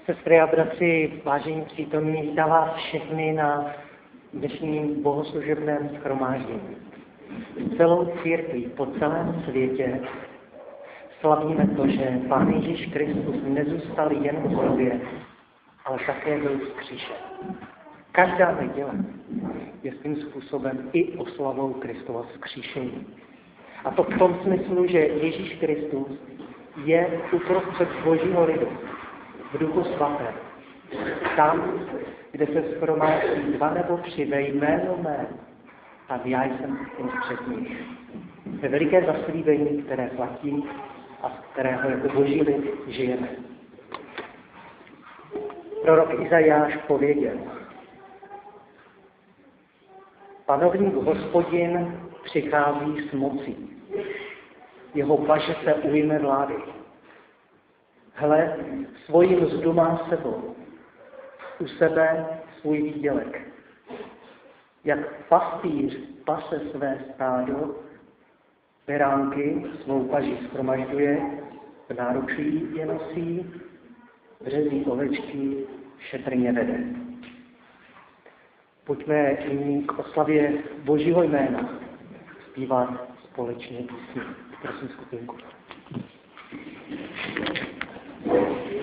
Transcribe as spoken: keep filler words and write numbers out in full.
Sestry a bratři, vážení přítomní, vítám vás všechny na dnešním bohoslužebném shromáždění. Celou církví po celém světě slavíme to, že Pán Ježíš Kristus nezůstal jen v sobě, ale také byl vzkříšen. Každá neděle je svým způsobem i oslavou Kristova vzkříšení. A to v tom smyslu, že Ježíš Kristus je uprostřed božího lidu, v duchu svatém. Tam, kde se shromáždí dva nebo tři ve jméno mé, tak já jsem uprostřed nich. To je veliké zaslíbení, které platí a z kterého jako boží lid žijeme. Prorok Izajáš pověděl: Panovník Hospodin přichází s mocí. Jeho paže se ujme vlády. Hle, svoji mzdu má sebou. U sebe svůj výdělek. Jak pastýř pase své stádo, beránky svou paži shromažďuje, v náručí je nosí, březí ovečky šetrně vede. Pojďme nyní k oslavě Božího jména zpívat společně písně. Prosím skupinku. Thank you.